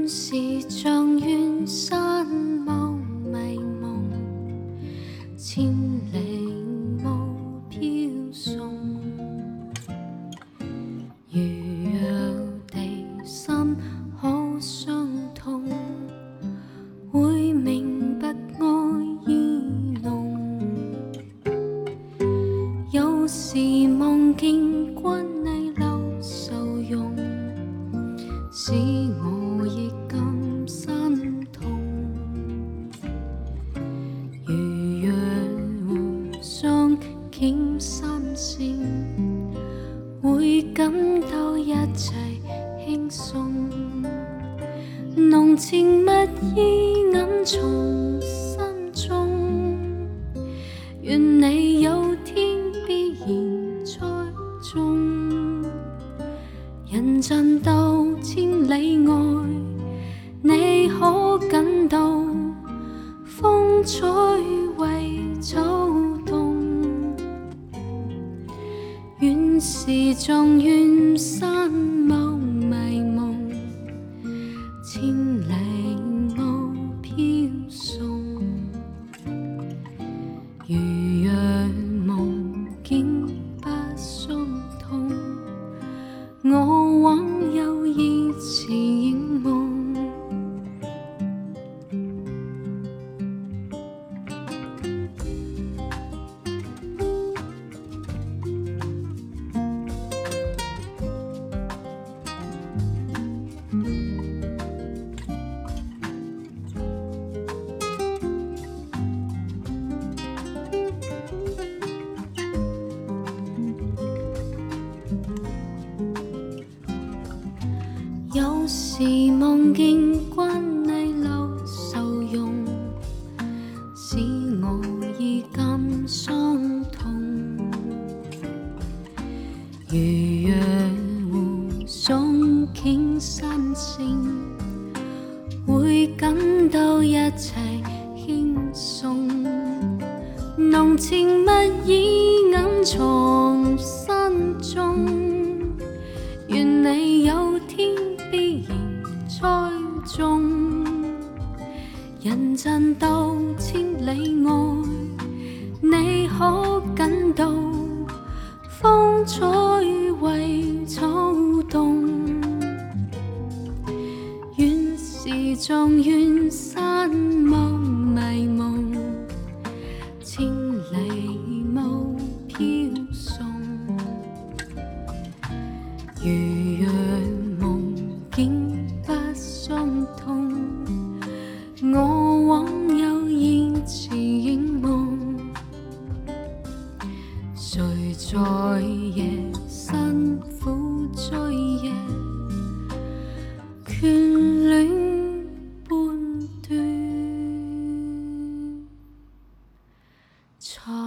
是像远山雾迷蒙，千里雾飘送。如若地心可相通，會明白愛意濃。有時望見君你流愁容，使我亦感心痛。如若互相傾心聲，會感到一切輕鬆。濃情蜜意暗藏心中，願你有天必然栽種。人間到千里外，你可感到風吹為草動。原是像遠山霧迷蒙，千里霧飄送。如若夢境不相通，我枉有意似影夢。有時望見君你流愁容，使我已感傷痛。如若互相傾心聲，會感到一切輕鬆。濃情蜜意暗藏心中，願你有天必然栽種。人間到千里外，你可感到風吹為草動。原是像遠山霧迷蒙，千里霧飄送。如若夢境不相通，我枉有意似影夢。誰在夜辛苦追夜，眷戀半段才